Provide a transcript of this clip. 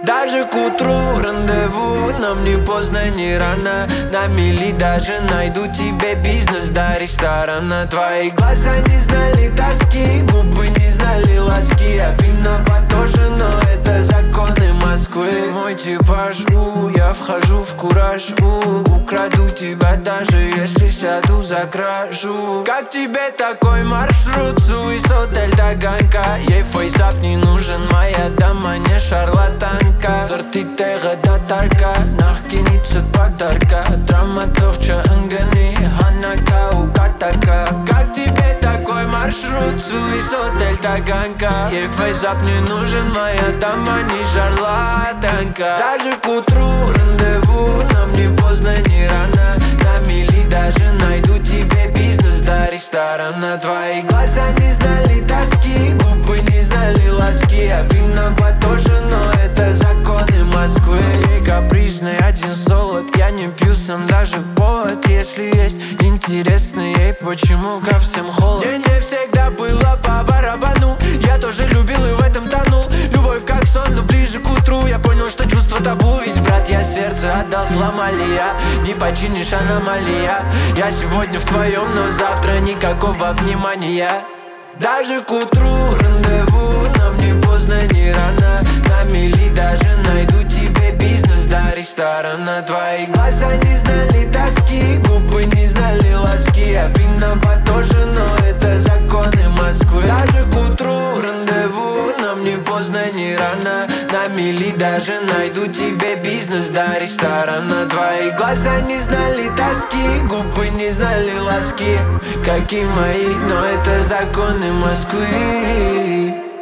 Даже к утру рандеву, нам не поздно, не рано. На мили даже найду тебе бизнес до ресторана. Твои глаза не знали тоски, губы не знали ласки. Я виноват тоже, но это законы Москвы. Мой типаж, я вхожу в кураж, украду тебя даже если сяду за кражу. Как тебе такой маршрут, суисот, Таганка? Ей фейсап не нужен, моя дама не шарлатанка. Сортитега татарка, нахкинится подарка. Драматурча ангани, ханака у катака. Как тебе такой маршрут, суисот, Таганка? Ей фейсап не нужен, моя дама не шарлатанка. Даже к утру рандеву, нам не поздно, не рано. На мили даже найду тебе бизнес до ресторана. Твои глаза не знали тоски, губы не знали ласки. Я виноват тоже, но это законы Москвы. Ей капризный, один солод, я не пью сам даже повод. Если есть интересно ей, почему ко всем холод. Мне не всегда было по барабану, я тоже любил и в этом тонул. Любовь как сон, но ближе к утру я понял, что чувство табу. Ведь, брат, я сердце отдал, сломали я. Не починишь, аномалия. Я сегодня в твоем, но завтра никакого внимания. Даже к утру рандеву, нам не поздно, не рано. На мили даже найду тебе бизнес до ресторана. Твои глаза не знали тоски, губы не знали ласки. Я виноват тоже, но это законы Москвы. Даже к утру рандеву, нам не поздно, не рано. На мили даже найду тебе бизнес до ресторана. Твои глаза не знали тоски, губы не знали ласки. Как и мои, но это законы Москвы.